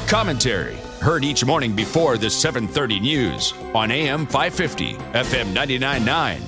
Commentary, heard each morning before the 7:30 news on AM 550, FM 99.9,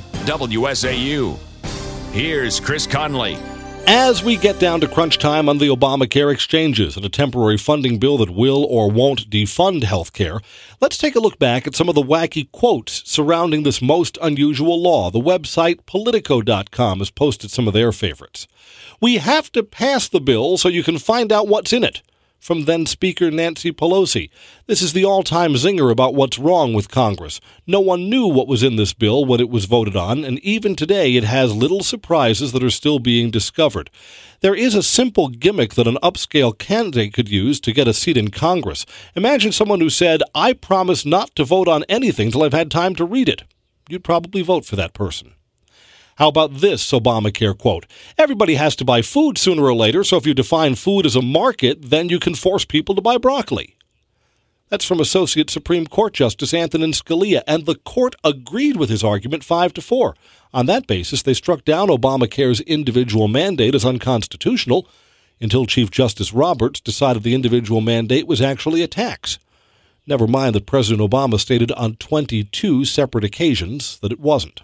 WSAU. Here's Chris Conley. As we get down to crunch time on the Obamacare exchanges and a temporary funding bill that will or won't defund health care, let's take a look back at some of the wacky quotes surrounding this most unusual law. The website Politico.com has posted some of their favorites. "We have to pass the bill so you can find out what's in it," from then-Speaker Nancy Pelosi. "This is the all-time zinger about what's wrong with Congress. No one knew what was in this bill when it was voted on, and even today it has little surprises that are still being discovered. There is a simple gimmick that an upscale candidate could use to get a seat in Congress. Imagine someone who said, 'I promise not to vote on anything till I've had time to read it.' You'd probably vote for that person." How about this Obamacare quote? "Everybody has to buy food sooner or later, so if you define food as a market, then you can force people to buy broccoli." That's from Associate Supreme Court Justice Antonin Scalia, and the court agreed with his argument 5-4. On that basis, they struck down Obamacare's individual mandate as unconstitutional until Chief Justice Roberts decided the individual mandate was actually a tax. Never mind that President Obama stated on 22 separate occasions that it wasn't.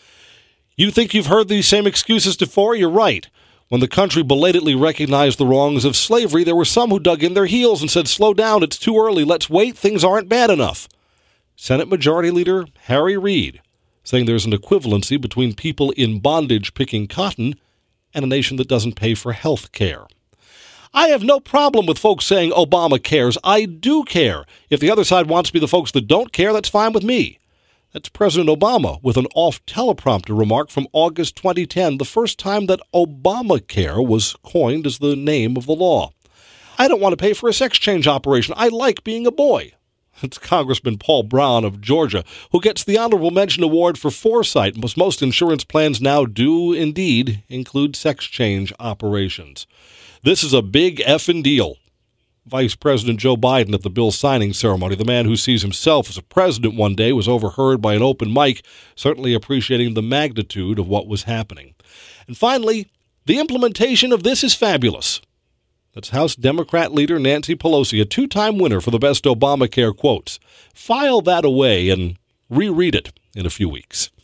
You think you've heard these same excuses before? You're right. When the country belatedly recognized the wrongs of slavery, there were some who dug in their heels and said, "Slow down, it's too early, let's wait, things aren't bad enough." Senate Majority Leader Harry Reid saying there's an equivalency between people in bondage picking cotton and a nation that doesn't pay for health care. I have no problem with folks saying Obama cares. I do care. If the other side wants to be the folks that don't care, that's fine with me. That's President Obama with an off-teleprompter remark from August 2010, the first time that Obamacare was coined as the name of the law. "I don't want to pay for a sex change operation. I like being a boy." It's Congressman Paul Brown of Georgia, who gets the Honorable Mention Award for foresight, because most insurance plans now do indeed include sex change operations. This is a big effing deal. Vice President Joe Biden at the bill signing ceremony, the man who sees himself as a president one day, was overheard by an open mic, certainly appreciating the magnitude of what was happening. And finally, the implementation of this is fabulous. That's House Democrat leader Nancy Pelosi, a two-time winner for the best Obamacare quotes. File that away and reread it in a few weeks.